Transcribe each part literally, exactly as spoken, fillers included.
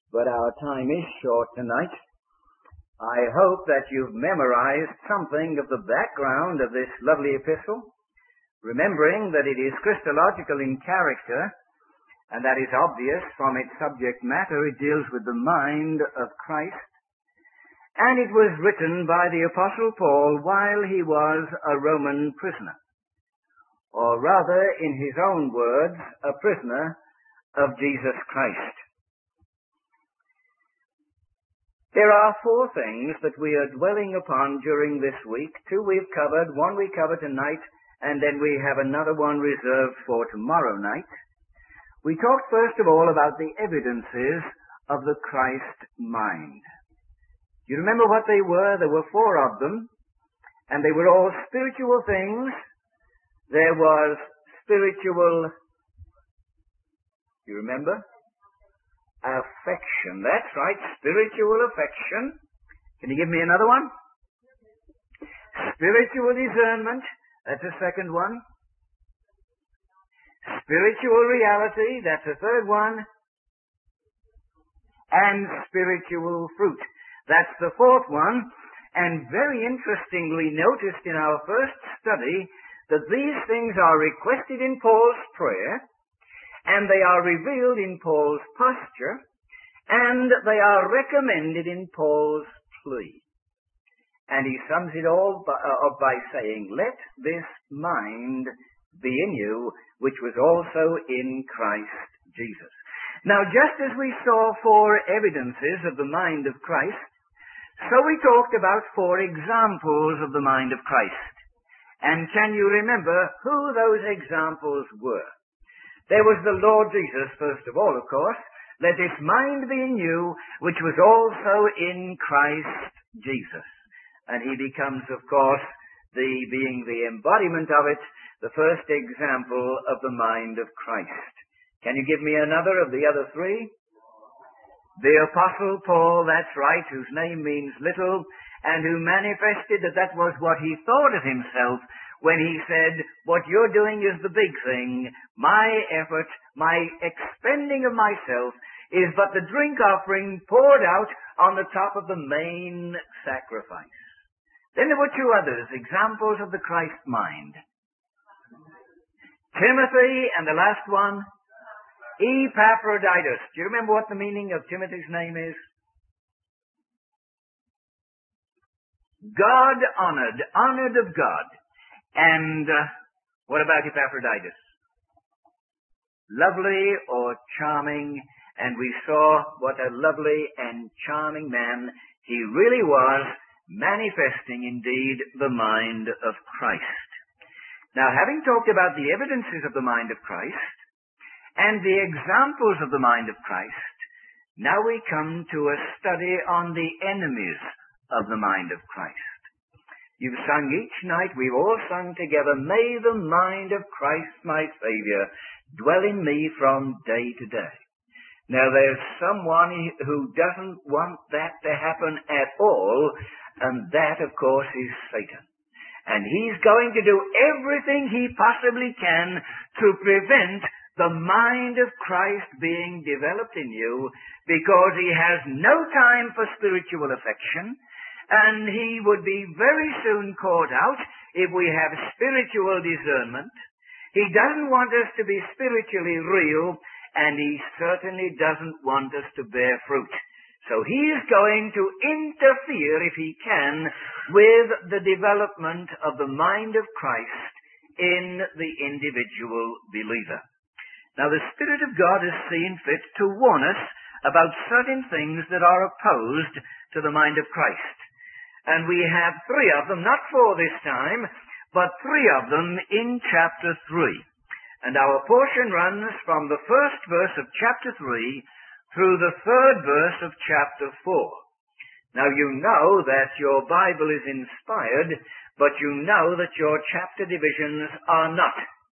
but our time is short tonight. I hope that you've memorized something of the background of this lovely epistle, remembering that it is Christological in character, and that is obvious from its subject matter. It deals with the mind of Christ, and it was written by the Apostle Paul while he was a Roman prisoner, or rather, in his own words, a prisoner of Jesus Christ. There are four things that we are dwelling upon during this week. Two we've covered, one we cover tonight, and then we have another one reserved for tomorrow night. We talked first of all about the evidences of the Christ mind. Do you remember what they were? There were four of them, and they were all spiritual things. There was spiritual, you remember? Affection. That's right, spiritual affection. Can you give me another one? Spiritual discernment. That's the second one. Spiritual reality. That's the third one. And spiritual fruit. That's the fourth one. And very interestingly noticed in our first study that these things are requested in Paul's prayer, and they are revealed in Paul's posture, and they are recommended in Paul's plea. And he sums it all by, uh, up by saying, "Let this mind be in you, which was also in Christ Jesus." Now, just as we saw four evidences of the mind of Christ, so we talked about four examples of the mind of Christ. And can you remember who those examples were? There was the Lord Jesus, first of all, of course. Let this mind be in you, which was also in Christ Jesus. And he becomes, of course, the being the embodiment of it, the first example of the mind of Christ. Can you give me another of the other three? The Apostle Paul, that's right, whose name means little, and who manifested that that was what he thought of himself when he said, "What you're doing is the big thing. My effort, my expending of myself is but the drink offering poured out on the top of the main sacrifice." Then there were two others, examples of the Christ mind. Timothy, and the last one, Epaphroditus. Do you remember what the meaning of Timothy's name is? God honored, honored of God. And uh, what about Epaphroditus? Lovely or charming, and we saw what a lovely and charming man he really was, manifesting indeed the mind of Christ. Now, having talked about the evidences of the mind of Christ and the examples of the mind of Christ, now we come to a study on the enemies of the mind of Christ. You've sung each night, we've all sung together, "May the mind of Christ my Saviour dwell in me from day to day." Now there's someone who doesn't want that to happen at all, and that of course is Satan. And he's going to do everything he possibly can to prevent the mind of Christ being developed in you, because he has no time for spiritual affection, and he would be very soon caught out if we have spiritual discernment. He doesn't want us to be spiritually real, and he certainly doesn't want us to bear fruit. So he is going to interfere, if he can, with the development of the mind of Christ in the individual believer. Now, the Spirit of God has seen fit to warn us about certain things that are opposed to the mind of Christ. And we have three of them, not four this time, but three of them in chapter three. And our portion runs from the first verse of chapter three through the third verse of chapter four. Now, you know that your Bible is inspired, but you know that your chapter divisions are not.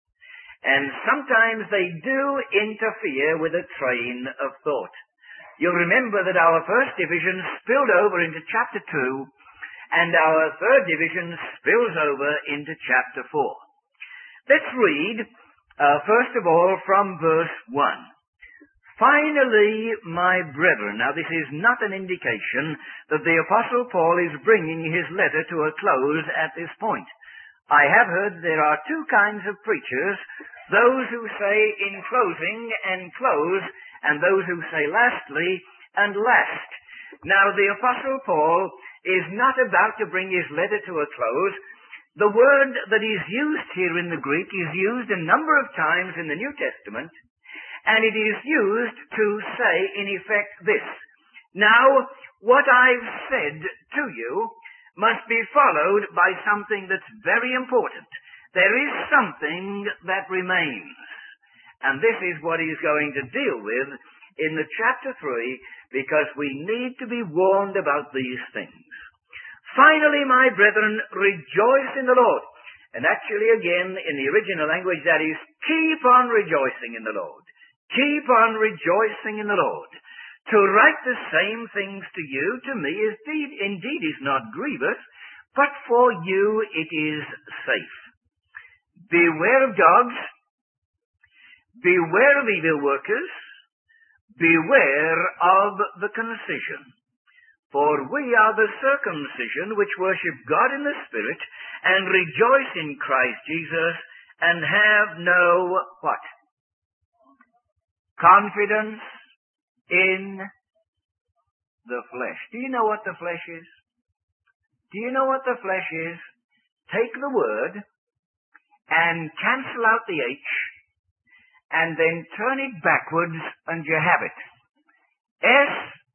And sometimes they do interfere with a train of thought. You'll remember that our first division spilled over into chapter two, and our third division spills over into chapter four. Let's read, uh, first of all, from verse one. Finally, my brethren, now this is not an indication that the Apostle Paul is bringing his letter to a close at this point. I have heard there are two kinds of preachers, those who say in closing and close, and those who say lastly and last. Now the Apostle Paul is not about to bring his letter to a close. The word that is used here in the Greek is used a number of times in the New Testament, and it is used to say, in effect, this. Now, what I've said to you must be followed by something that's very important. There is something that remains. And this is what he's going to deal with in the chapter three, because we need to be warned about these things. Finally, my brethren, rejoice in the Lord. And actually, again, in the original language, that is, keep on rejoicing in the Lord. Keep on rejoicing in the Lord. To write the same things to you, to me, is indeed, indeed is not grievous, but for you it is safe. Beware of dogs. Beware of evil workers. Beware of the concision. For we are the circumcision which worship God in the Spirit, and rejoice in Christ Jesus, and have no, what? Confidence in the flesh. Do you know what the flesh is? Do you know what the flesh is? Take the word and cancel out the H, and then turn it backwards, and you have it. S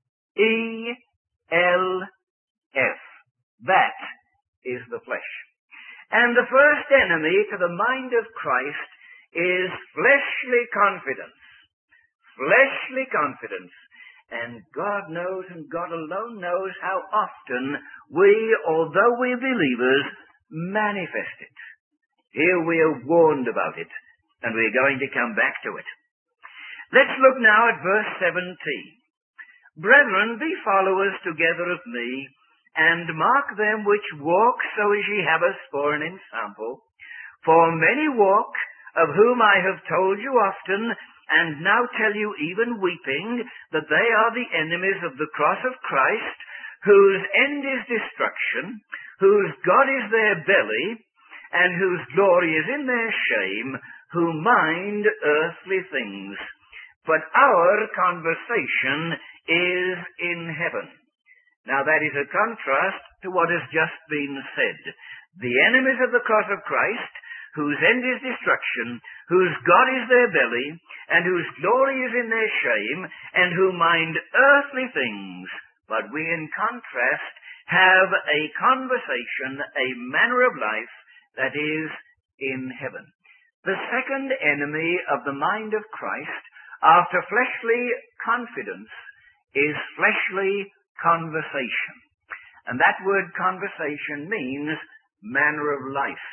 E L F. That is the flesh. And the first enemy to the mind of Christ is fleshly confidence. Fleshly confidence. And God knows, and God alone knows, how often we, although we're believers, manifest it. Here we are warned about it, and we're going to come back to it. Let's look now at verse seventeen. Brethren, be followers together of me, and mark them which walk so as ye have us for an ensample. For many walk, of whom I have told you often, and now tell you even weeping, that they are the enemies of the cross of Christ, whose end is destruction, whose God is their belly, and whose glory is in their shame, who mind earthly things. But our conversation is in heaven. Now that is a contrast to what has just been said. The enemies of the cross of Christ, whose end is destruction, whose God is their belly, and whose glory is in their shame, and who mind earthly things. But we, in contrast, have a conversation, a manner of life that is in heaven. The second enemy of the mind of Christ, after fleshly confidence, is fleshly conversation. And that word conversation means manner of life.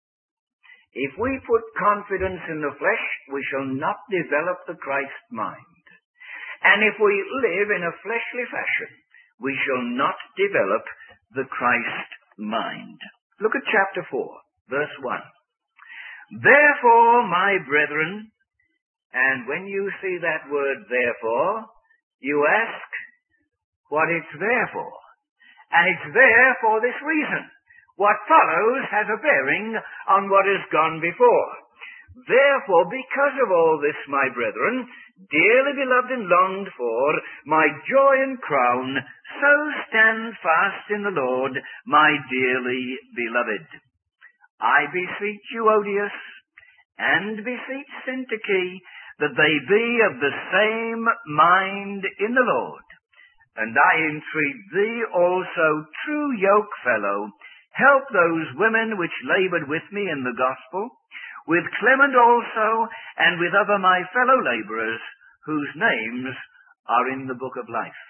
If we put confidence in the flesh, we shall not develop the Christ mind. And if we live in a fleshly fashion, we shall not develop the Christ mind. Look at chapter four, verse one. Therefore, my brethren, and when you see that word therefore, you ask what it's there for. And it's there for this reason. What follows has a bearing on what has gone before. Therefore, because of all this, my brethren, dearly beloved and longed for, my joy and crown, so stand fast in the Lord, my dearly beloved. I beseech Euodias, and beseech Syntyche, that they be of the same mind in the Lord. And I entreat thee also, true yokefellow, help those women which labored with me in the gospel, with Clement also, and with other my fellow laborers, whose names are in the book of life.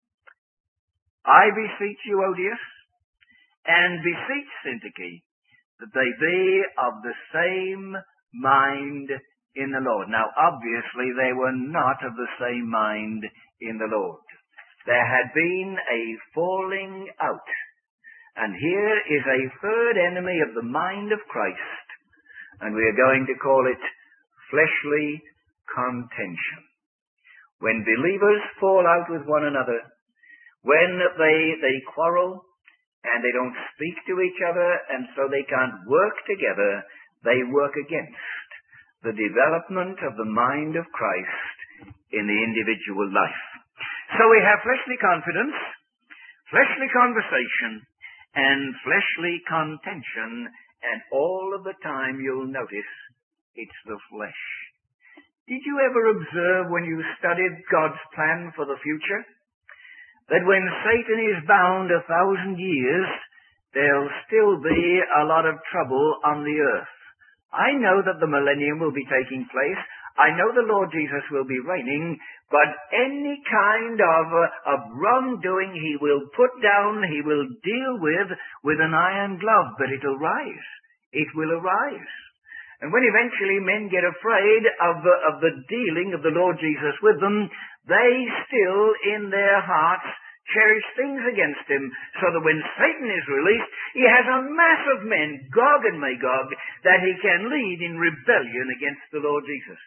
I beseech Euodias, and beseech Syntyche, that they be of the same mind in the Lord. Now, obviously, they were not of the same mind in the Lord. There had been a falling out. And here is a third enemy of the mind of Christ. And we are going to call it fleshly contention. when believers fall out with one another, when they, they quarrel and they don't speak to each other and so they can't work together, they work against the development of the mind of Christ in the individual life. So we have fleshly confidence, fleshly conversation, and fleshly contention, and all of the time you'll notice it's the flesh. Did you ever observe when you studied God's plan for the future that when Satan is bound a thousand years, there'll still be a lot of trouble on the earth? I know that the millennium will be taking place. I know the Lord Jesus will be reigning, but any kind of, uh, of wrongdoing he will put down, he will deal with, with an iron glove, but it'll rise. It will arise. And when eventually men get afraid of the, of the dealing of the Lord Jesus with them, they still in their hearts cherish things against him, so that when Satan is released, he has a mass of men, Gog and Magog, that he can lead in rebellion against the Lord Jesus.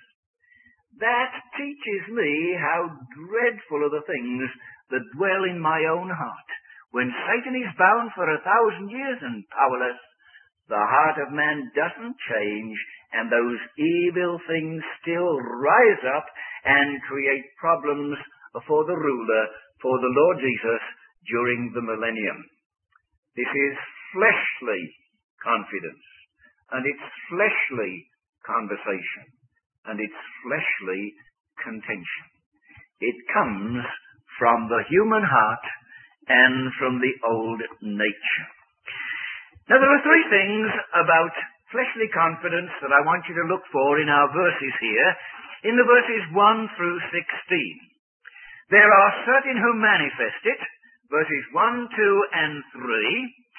That teaches me how dreadful are the things that dwell in my own heart. When Satan is bound for a thousand years and powerless, the heart of man doesn't change, and those evil things still rise up and create problems for the ruler, for the Lord Jesus, during the millennium. This is fleshly confidence, and it's fleshly conversation, and it's fleshly contention. It comes from the human heart and from the old nature. Now, there are three things about fleshly confidence that I want you to look for in our verses here, in the verses one through sixteen. There are certain who manifest it, verses one, two, and three.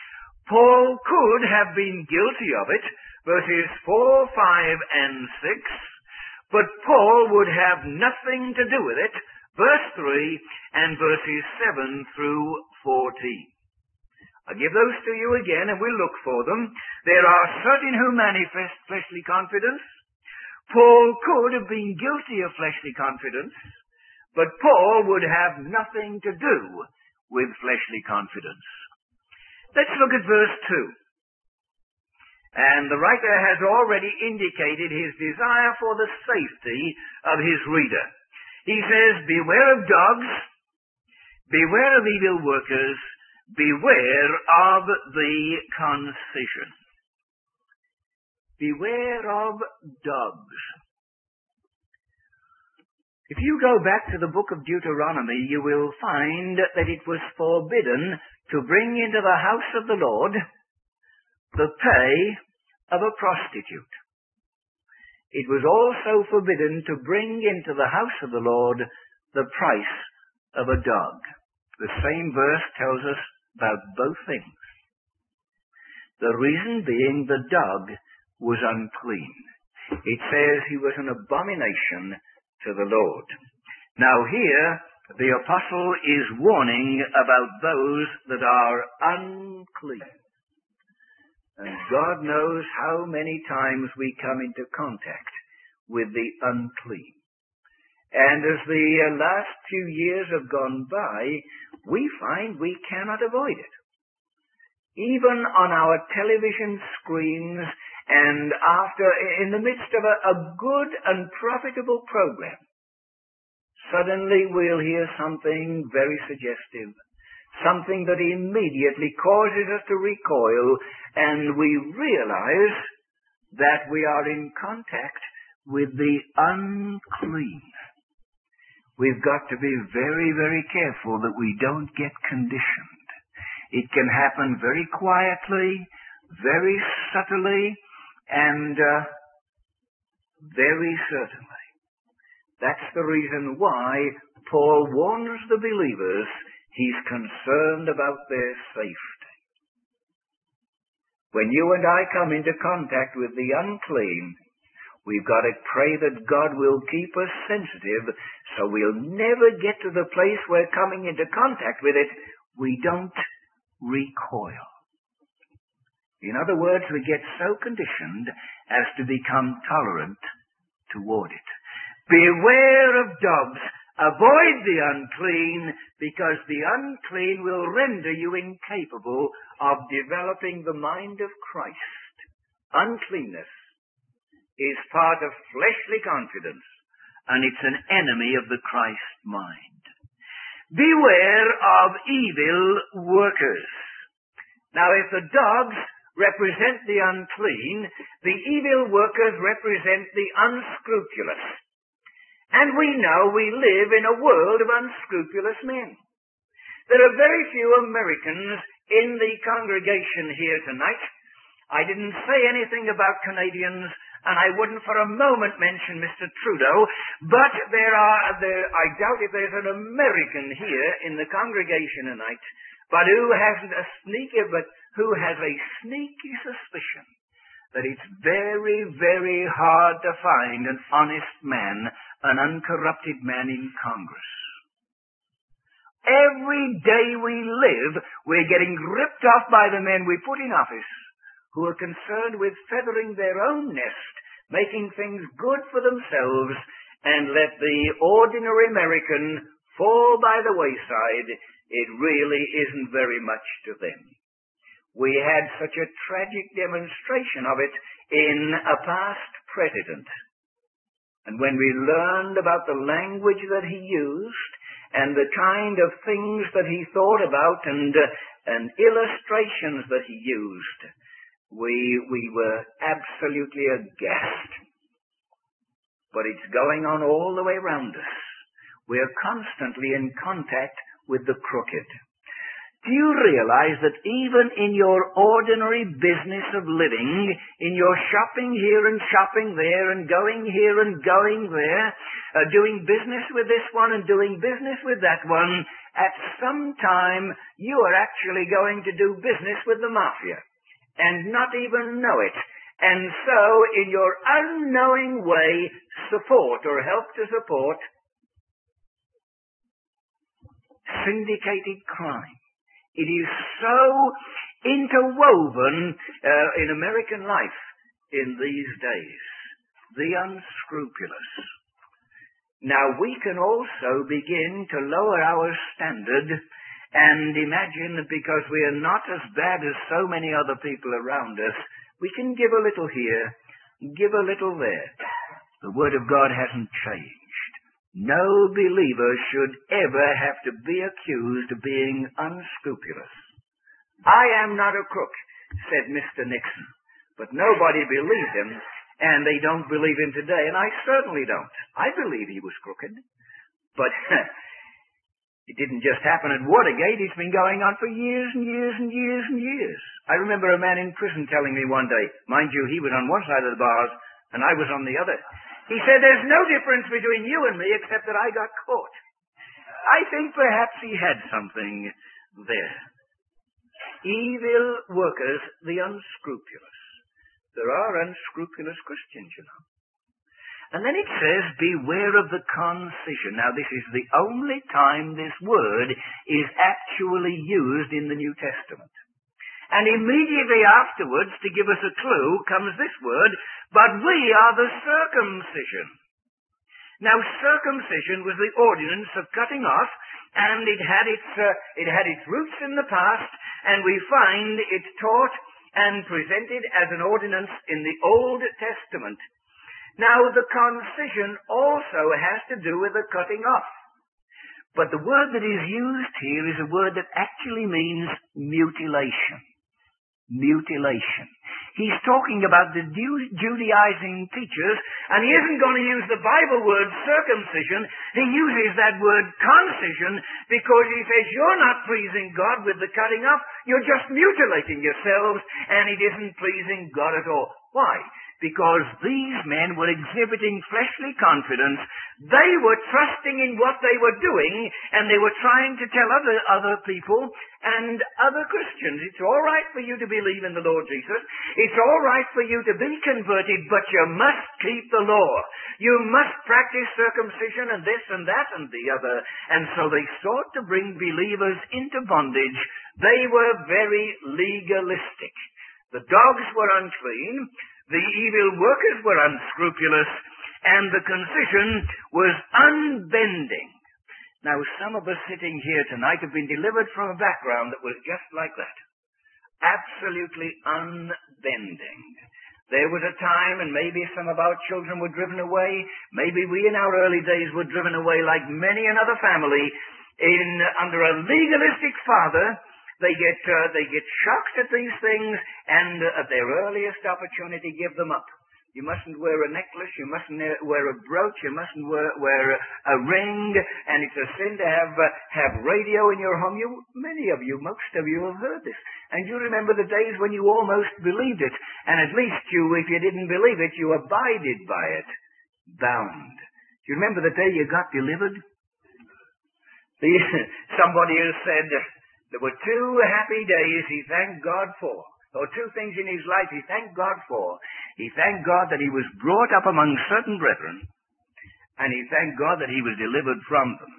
Paul could have been guilty of it, verses four, five, and six, but Paul would have nothing to do with it, verse three, and verses seven through fourteen. I'll give those to you again, and we'll look for them. There are certain who manifest fleshly confidence. Paul could have been guilty of fleshly confidence, but Paul would have nothing to do with fleshly confidence. Let's look at verse two. And the writer has already indicated his desire for the safety of his reader. He says, beware of dogs, beware of evil workers, beware of the concision. Beware of dogs. If you go back to the book of Deuteronomy, you will find that it was forbidden to bring into the house of the Lord the pay of a prostitute. It was also forbidden to bring into the house of the Lord the price of a dog. The same verse tells us about both things. The reason being the dog was unclean. It says he was an abomination to the Lord. Now here, the apostle is warning about those that are unclean. And God knows how many times we come into contact with the unclean. And as the last few years have gone by, we find we cannot avoid it. Even on our television screens and after, in the midst of a, a good and profitable program, suddenly we'll hear something very suggestive, something that immediately causes us to recoil, and we realize that we are in contact with the unclean. We've got to be very, very careful that we don't get conditioned. It can happen very quietly, very subtly, and uh, very certainly. That's the reason why Paul warns the believers he's concerned about their safety. When you and I come into contact with the unclean, we've got to pray that God will keep us sensitive so we'll never get to the place where coming into contact with it, we don't recoil. In other words, we get so conditioned as to become tolerant toward it. Beware of dogs. Avoid the unclean, because the unclean will render you incapable of developing the mind of Christ. Uncleanness is part of fleshly confidence, and it's an enemy of the Christ mind. Beware of evil workers. Now, if the dogs represent the unclean, the evil workers represent the unscrupulous. And we know we live in a world of unscrupulous men. There are very few Americans in the congregation here tonight. I didn't say anything about Canadians, and I wouldn't for a moment mention Mister Trudeau, but there are, there, I doubt if there's an American here in the congregation tonight, but who hasn't a sneaky, but who has a sneaky suspicion that it's very, very hard to find an honest man, an uncorrupted man in Congress. Every day we live, we're getting ripped off by the men we put in office, who are concerned with feathering their own nest, making things good for themselves, and let the ordinary American fall by the wayside. It really isn't very much to them. We had such a tragic demonstration of it in a past president. And when we learned about the language that he used and the kind of things that he thought about and, uh, and illustrations that he used, we, we were absolutely aghast. But it's going on all the way around us. We're constantly in contact with the crooked. Do you realize that even in your ordinary business of living, in your shopping here and shopping there and going here and going there, uh, doing business with this one and doing business with that one, at some time you are actually going to do business with the mafia and not even know it. And so in your unknowing way, support or help to support syndicated crime. It is so interwoven uh, in American life in these days. The unscrupulous. Now we can also begin to lower our standard and imagine that because we are not as bad as so many other people around us, we can give a little here, give a little there. The Word of God hasn't changed. No believer should ever have to be accused of being unscrupulous. I am not a crook, said Mister Nixon, but nobody believed him, and they don't believe him today, and I certainly don't. I believe he was crooked, but it didn't just happen at Watergate. It's been going on for years and years and years and years. I remember a man in prison telling me one day, mind you, he was on one side of the bars, and I was on the other. He said, there's no difference between you and me except that I got caught. I think perhaps he had something there. Evil workers, the unscrupulous. There are unscrupulous Christians, you know. And then it says, beware of the concision. Now this is the only time this word is actually used in the New Testament. And immediately afterwards, to give us a clue, comes this word, but we are the circumcision. Now, circumcision was the ordinance of cutting off, and it had its uh, it had its roots in the past, and we find it taught and presented as an ordinance in the Old Testament. Now, the concision also has to do with the cutting off. But the word that is used here is a word that actually means mutilation. Mutilation. He's talking about the Judaizing teachers, and he isn't going to use the Bible word circumcision. He uses that word concision because he says you're not pleasing God with the cutting off. You're just mutilating yourselves, and it isn't pleasing God at all. Why? Because these men were exhibiting fleshly confidence. They were trusting in what they were doing, and they were trying to tell other, other people and other Christians, it's all right for you to believe in the Lord Jesus. It's all right for you to be converted, but you must keep the law. You must practice circumcision and this and that and the other. And so they sought to bring believers into bondage. They were very legalistic. The dogs were unclean. The evil workers were unscrupulous, and the concision was unbending. Now, some of us sitting here tonight have been delivered from a background that was just like that. Absolutely unbending. There was a time, and maybe some of our children were driven away. Maybe we in our early days were driven away like many another family in under a legalistic father. They get uh, they get shocked at these things, and uh, at their earliest opportunity give them up. You mustn't wear a necklace, you mustn't wear a brooch, you mustn't wear, wear a ring, and it's a sin to have uh, have radio in your home. You, many of you, most of you have heard this. And you remember the days when you almost believed it, and at least you, if you didn't believe it, you abided by it, bound. Do you remember the day you got delivered? The, somebody has said there were two happy days he thanked God for. Or two things in his life he thanked God for. He thanked God that he was brought up among certain brethren, and he thanked God that he was delivered from them.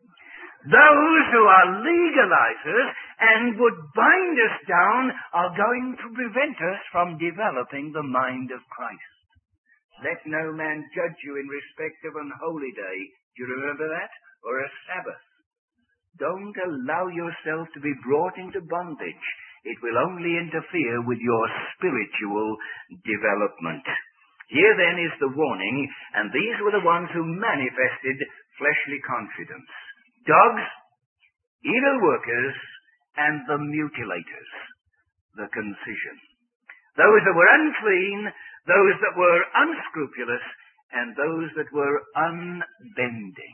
Those who are legalizers and would bind us down are going to prevent us from developing the mind of Christ. Let no man judge you in respect of an holy day. Do you remember that? Or a Sabbath. Don't allow yourself to be brought into bondage. It will only interfere with your spiritual development. Here then is the warning, and these were the ones who manifested fleshly confidence. Dogs, evil workers, and the mutilators, the concision. Those that were unclean, those that were unscrupulous, and those that were unbending.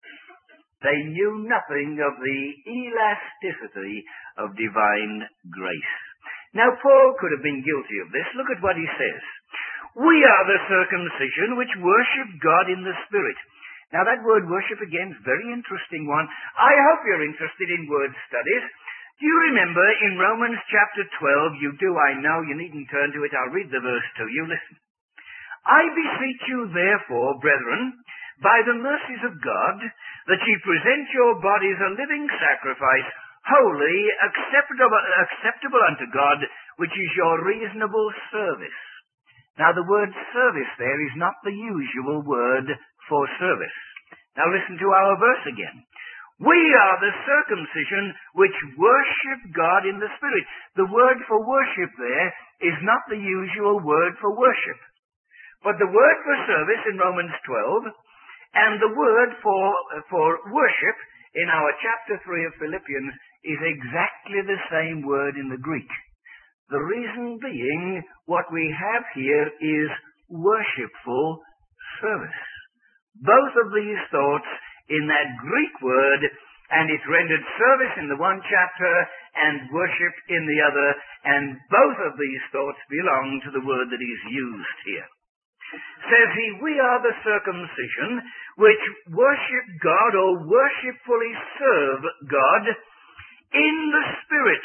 They knew nothing of the elasticity of divine grace. Now, Paul could have been guilty of this. Look at what he says. We are the circumcision which worship God in the Spirit. Now, that word worship, again, is a very interesting one. I hope you're interested in word studies. Do you remember in Romans chapter twelve, you do, I know, you needn't turn to it, I'll read the verse to you. Listen. I beseech you, therefore, brethren, by the mercies of God, that ye present your bodies a living sacrifice, holy, acceptable, acceptable unto God, which is your reasonable service. Now the word service there is not the usual word for service. Now listen to our verse again. We are the circumcision which worship God in the Spirit. The word for worship there is not the usual word for worship. But the word for service in Romans twelve, and the word for, for worship in our chapter three of Philippians is exactly the same word in the Greek. The reason being, what we have here is worshipful service. Both of these thoughts in that Greek word, and it's rendered service in the one chapter and worship in the other, and both of these thoughts belong to the word that is used here. Says he, we are the circumcision which worship God or worshipfully serve God in the Spirit,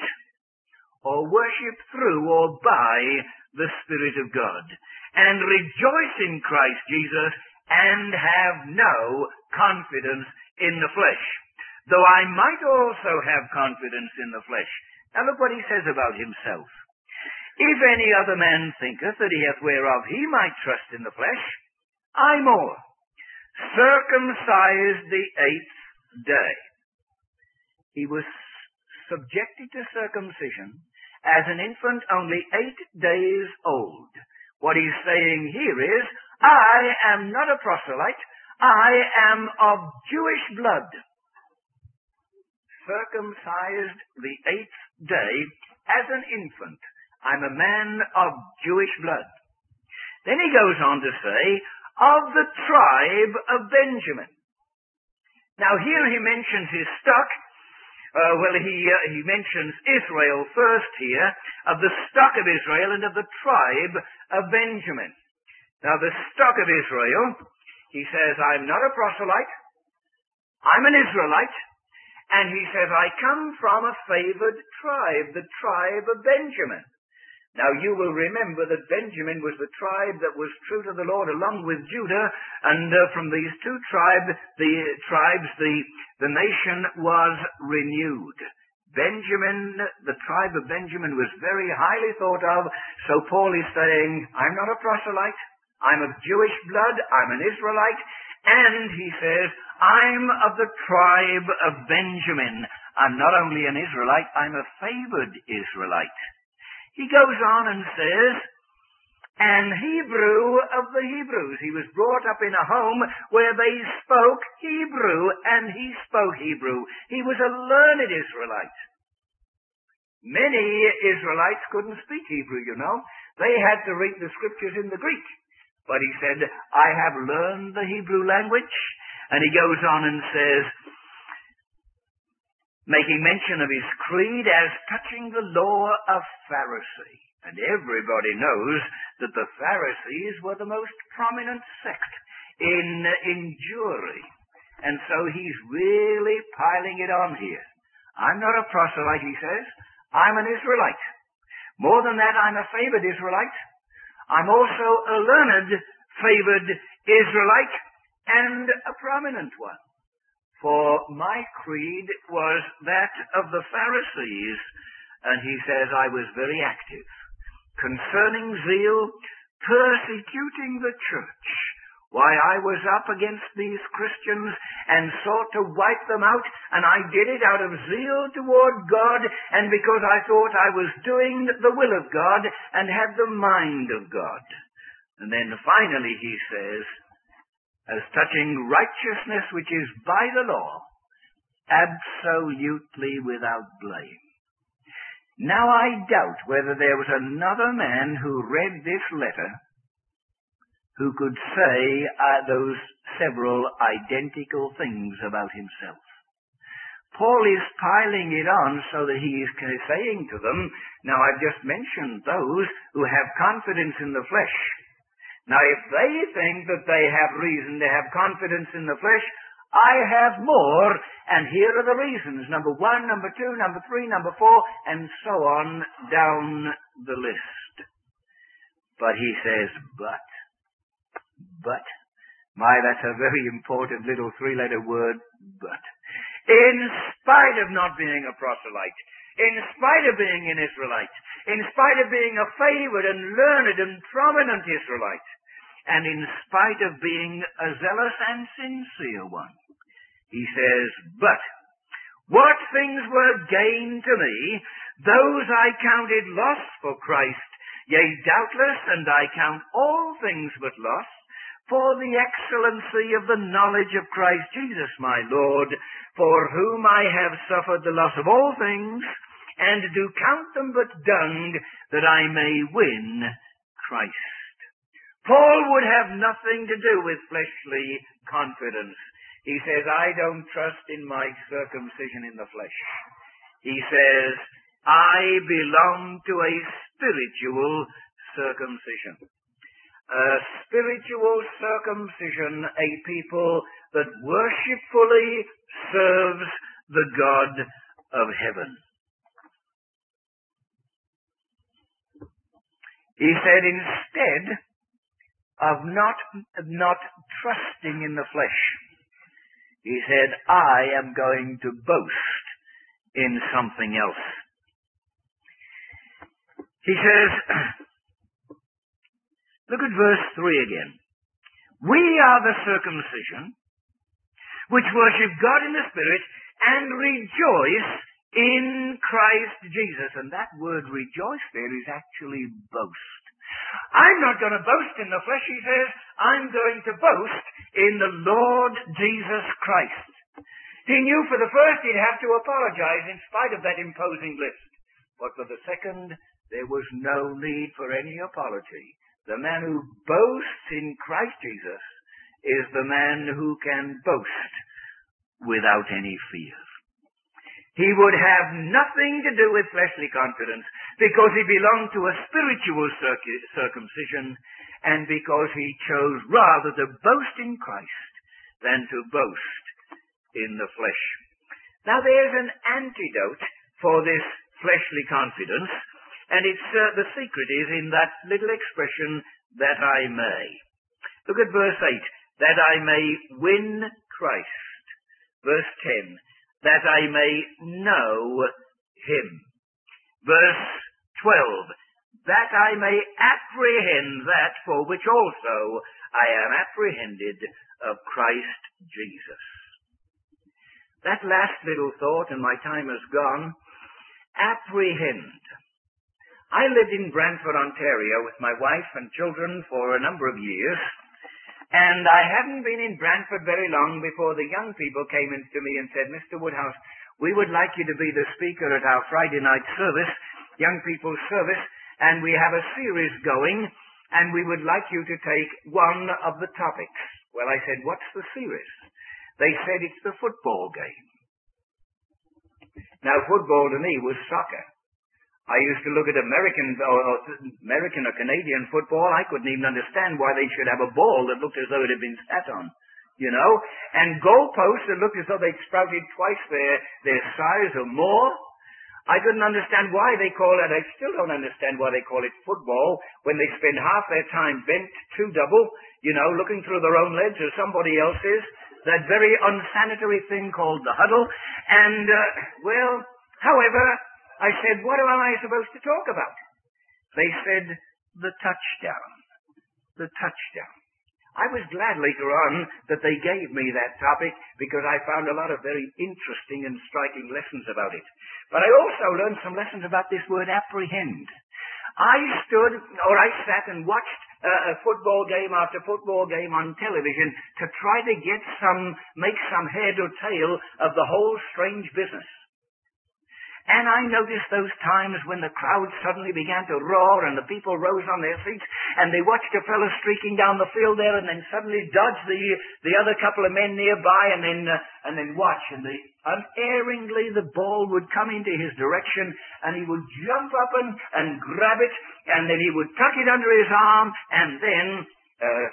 or worship through or by the Spirit of God, and rejoice in Christ Jesus and have no confidence in the flesh, though I might also have confidence in the flesh. Now look what he says about himself. If any other man thinketh that he hath whereof he might trust in the flesh, I more, circumcised the eighth day. He was subjected to circumcision as an infant only eight days old. What he's saying here is, I am not a proselyte, I am of Jewish blood. Circumcised the eighth day as an infant. I'm a man of Jewish blood. Then he goes on to say, of the tribe of Benjamin. Now here he mentions his stock. Uh, well, he, uh, he mentions Israel first here, of the stock of Israel and of the tribe of Benjamin. Now the stock of Israel, he says, I'm not a proselyte, I'm an Israelite, and he says, I come from a favored tribe, the tribe of Benjamin. Now you will remember that Benjamin was the tribe that was true to the Lord along with Judah, and uh, from these two tribes, the tribes, the, the nation was renewed. Benjamin, the tribe of Benjamin was very highly thought of, so Paul is saying, I'm not a proselyte, I'm of Jewish blood, I'm an Israelite, And he says, I'm of the tribe of Benjamin. I'm not only an Israelite, I'm a favored Israelite. He goes on and says, an Hebrew of the Hebrews. He was brought up in a home where they spoke Hebrew, and he spoke Hebrew. He was a learned Israelite. Many Israelites couldn't speak Hebrew, you know. They had to read the scriptures in the Greek. But he said, I have learned the Hebrew language. And he goes on and says, making mention of his creed as touching the law of Pharisee. And everybody knows that the Pharisees were the most prominent sect in, in Jewry. And so he's really piling it on here. I'm not a proselyte, he says. I'm an Israelite. More than that, I'm a favored Israelite. I'm also a learned, favored Israelite and a prominent one. For my creed was that of the Pharisees. And he says I was very active. Concerning zeal, persecuting the church. Why, I was up against these Christians and sought to wipe them out, and I did it out of zeal toward God, and because I thought I was doing the will of God and had the mind of God. And then finally he says, as touching righteousness which is by the law, absolutely without blame. Now I doubt whether there was another man who read this letter who could say uh, those several identical things about himself. Paul is piling it on so that he is saying to them, now I've just mentioned those who have confidence in the flesh. Now if they think that they have reason to have confidence in the flesh, I have more, and here are the reasons. Number one, number two, number three, number four, and so on down the list. But he says, but, but, my, that's a very important little three-letter word, but. In spite of not being a proselyte, in spite of being an Israelite, in spite of being a favored and learned and prominent Israelite, and in spite of being a zealous and sincere one, he says, but what things were gain to me, those I counted loss for Christ. Yea, doubtless, and I count all things but loss, for the excellency of the knowledge of Christ Jesus my Lord, for whom I have suffered the loss of all things, and do count them but dung, that I may win Christ. Paul would have nothing to do with fleshly confidence. He says, I don't trust in my circumcision in the flesh. He says, I belong to a spiritual circumcision. A spiritual circumcision, a people that worshipfully serves the God of heaven. He said, instead of not, not trusting in the flesh, he said, I am going to boast in something else. He says, look at verse three again. We are the circumcision which worship God in the Spirit and rejoice in Christ Jesus. And that word rejoice there is actually boast. I'm not going to boast in the flesh, he says. I'm going to boast in the Lord Jesus Christ. He knew for the first he'd have to apologize in spite of that imposing list. But for the second, there was no need for any apology. The man who boasts in Christ Jesus is the man who can boast without any fear. He would have nothing to do with fleshly confidence because he belonged to a spiritual circumcision and because he chose rather to boast in Christ than to boast in the flesh. Now there's an antidote for this fleshly confidence, and it's uh, the secret is in that little expression, that I may. Look at verse eight, that I may win Christ. Verse ten, that I may know him. Verse twelve, that I may apprehend that for which also I am apprehended of Christ Jesus. That last little thought, and my time has gone, apprehend. I lived in Brantford, Ontario with my wife and children for a number of years, and I hadn't been in Brantford very long before the young people came in to me and said, Mister Woodhouse, we would like you to be the speaker at our Friday night service, young people's service, and we have a series going, and we would like you to take one of the topics. Well, I said, what's the series? They said it's the football game. Now, football to me was soccer. I used to look at American or, or American or Canadian football. I couldn't even understand why they should have a ball that looked as though it had been sat on, you know, and goalposts that looked as though they'd sprouted twice their, their size or more. I couldn't understand why they call it, I still don't understand why they call it football when they spend half their time bent two double, you know, looking through their own legs or somebody else's, that very unsanitary thing called the huddle. And, uh, well, however, I said, what am I supposed to talk about? They said, the touchdown. The touchdown. I was glad later on that they gave me that topic because I found a lot of very interesting and striking lessons about it. But I also learned some lessons about this word apprehend. I stood, or I sat and watched uh, a football game after football game on television to try to get some, make some head or tail of the whole strange business. And I noticed those times when the crowd suddenly began to roar and the people rose on their feet and they watched a fellow streaking down the field there and then suddenly dodge the the other couple of men nearby and then uh, and then watch. And the, unerringly the ball would come into his direction and he would jump up and, and grab it and then he would tuck it under his arm and then, uh,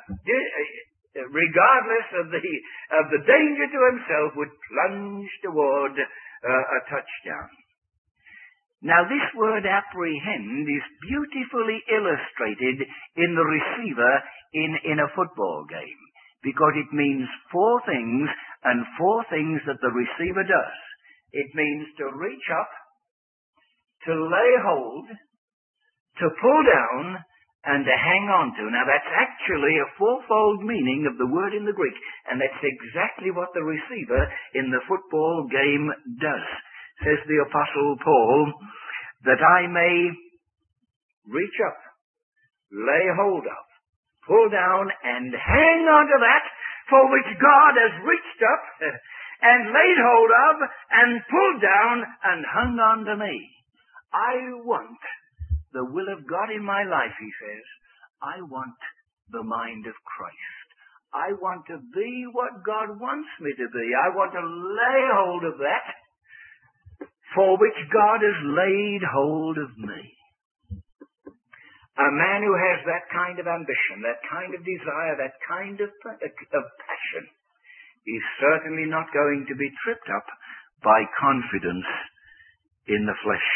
regardless of the, of the danger to himself, would plunge toward uh, a touchdown. Now, this word apprehend is beautifully illustrated in the receiver in, in a football game because it means four things and four things that the receiver does. It means to reach up, to lay hold, to pull down, and to hang on to. Now, that's actually a fourfold meaning of the word in the Greek, and that's exactly what the receiver in the football game does. Says the Apostle Paul, that I may reach up, lay hold of, pull down, and hang on to that for which God has reached up and laid hold of and pulled down and hung on to me. I want the will of God in my life, he says. I want the mind of Christ. I want to be what God wants me to be. I want to lay hold of that for which God has laid hold of me. A man who has that kind of ambition, that kind of desire, that kind of, of passion is certainly not going to be tripped up by confidence in the flesh.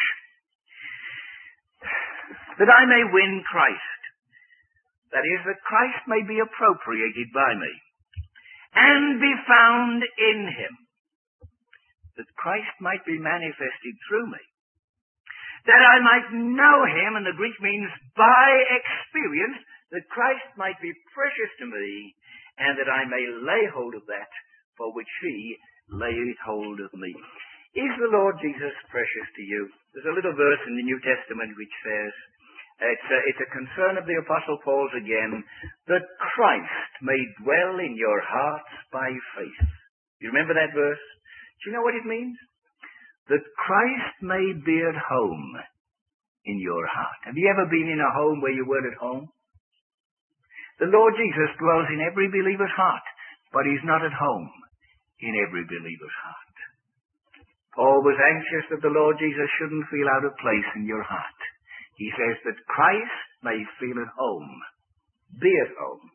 That I may win Christ. That is, that Christ may be appropriated by me and be found in him. That Christ might be manifested through me. That I might know him, and the Greek means by experience, that Christ might be precious to me, and that I may lay hold of that for which he laid hold of me. Is the Lord Jesus precious to you? There's a little verse in the New Testament which says, it's a, it's a concern of the Apostle Paul's again, that Christ may dwell in your hearts by faith. You remember that verse? Do you know what it means? That Christ may be at home in your heart. Have you ever been in a home where you weren't at home? The Lord Jesus dwells in every believer's heart, but he's not at home in every believer's heart. Paul was anxious that the Lord Jesus shouldn't feel out of place in your heart. He says that Christ may feel at home, be at home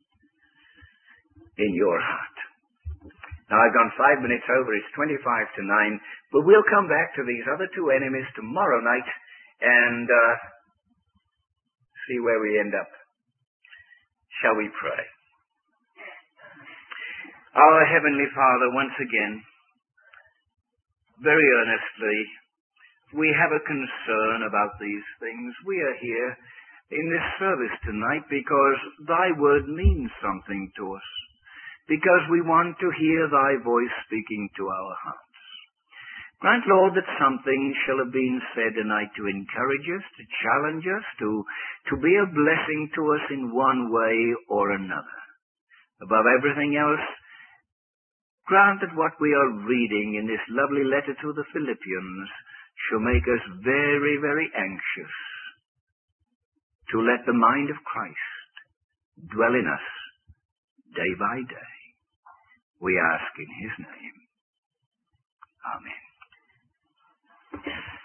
in your heart. Now, I've gone five minutes over. It's twenty-five to nine. But we'll come back to these other two enemies tomorrow night and uh, see where we end up. Shall we pray? Our Heavenly Father, once again, very earnestly, we have a concern about these things. We are here in this service tonight, because thy word means something to us, because we want to hear thy voice speaking to our hearts. Grant, Lord, that something shall have been said tonight to encourage us, to challenge us, to, to be a blessing to us in one way or another. Above everything else, grant that what we are reading in this lovely letter to the Philippians shall make us very, very anxious to let the mind of Christ dwell in us day by day. We ask in his name. Amen.